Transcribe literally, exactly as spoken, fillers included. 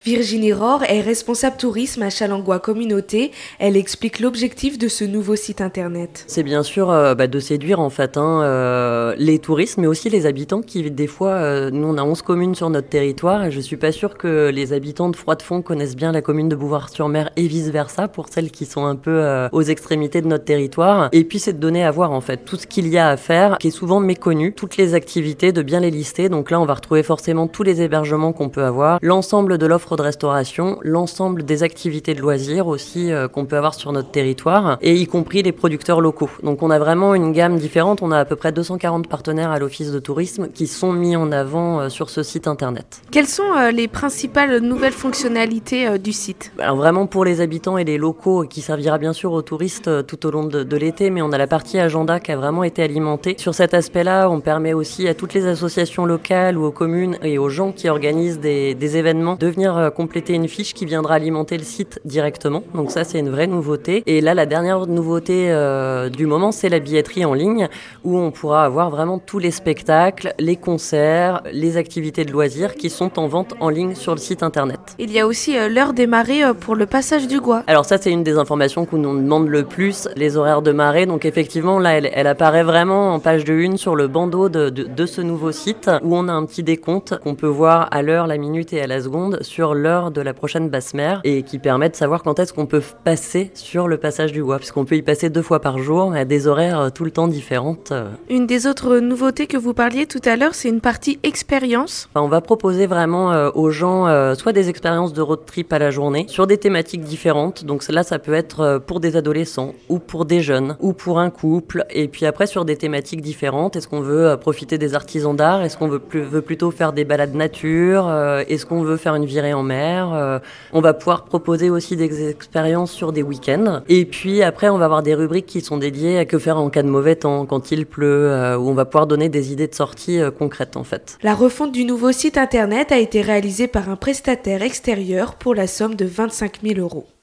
Virginie Rohr est responsable tourisme à Challengois Communauté. Elle explique l'objectif de ce nouveau site internet. C'est bien sûr euh, bah, de séduire en fait hein, euh, les touristes, mais aussi les habitants qui des fois, euh, nous on a onze communes sur notre territoire et je suis pas sûre que les habitants de Froidefond connaissent bien la commune de Bouvard-sur-Mer et vice versa pour celles qui sont un peu euh, aux extrémités de notre territoire. Et puis c'est de donner à voir en fait tout ce qu'il y a à faire, qui est souvent méconnu, toutes les activités, de bien les lister. Donc là on va retrouver forcément tous les hébergements qu'on peut avoir, l'ensemble de l'offre de restauration, l'ensemble des activités de loisirs aussi euh, qu'on peut avoir sur notre territoire et y compris les producteurs locaux. Donc on a vraiment une gamme différente, on a à peu près deux cent quarante partenaires à l'office de tourisme qui sont mis en avant euh, sur ce site internet. Quelles sont euh, les principales nouvelles fonctionnalités euh, du site ? Alors vraiment pour les habitants et les locaux qui servira bien sûr aux touristes euh, tout au long de, de l'été, mais on a la partie agenda qui a vraiment été alimentée. Sur cet aspect-là, on permet aussi à toutes les associations locales ou aux communes et aux gens qui organisent des, des événements de venir euh, compléter une fiche qui viendra alimenter le site directement. Donc ça, c'est une vraie nouveauté. Et là, la dernière nouveauté euh, du moment, c'est la billetterie en ligne où on pourra avoir vraiment tous les spectacles, les concerts, les activités de loisirs qui sont en vente en ligne sur le site internet. Il y a aussi euh, l'heure des marées euh, pour le passage du Gois. Alors ça, c'est une des informations qu'on nous demande le plus, les horaires de marée. Donc effectivement, là, elle, elle apparaît vraiment en page de une sur le bandeau de, de, de ce nouveau site où on a un petit décompte qu'on peut voir à l'heure, la minute et à la seconde sur l'heure de la prochaine basse mer et qui permet de savoir quand est-ce qu'on peut passer sur le passage du Gois, puisqu'on peut y passer deux fois par jour, mais à des horaires tout le temps différentes. Une des autres nouveautés que vous parliez tout à l'heure, c'est une partie expérience. Enfin, on va proposer vraiment euh, aux gens euh, soit des expériences de road trip à la journée sur des thématiques différentes. Donc là, ça peut être euh, pour des adolescents ou pour des jeunes ou pour un couple. Et puis après, sur des thématiques différentes, est-ce qu'on veut euh, profiter des artisans d'art? Est-ce qu'on veut, plus, veut plutôt faire des balades nature? euh, Est-ce qu'on veut faire une virée en mer? euh, On va pouvoir proposer aussi des expériences sur des week-ends. Et puis après, on va avoir des rubriques qui sont dédiées à que faire en cas de mauvais temps, quand il pleut, euh, où on va pouvoir donner des idées de sortie euh, concrètes en fait. La refonte du nouveau site internet a été réalisée par un prestataire extérieur pour la somme de vingt-cinq mille euros.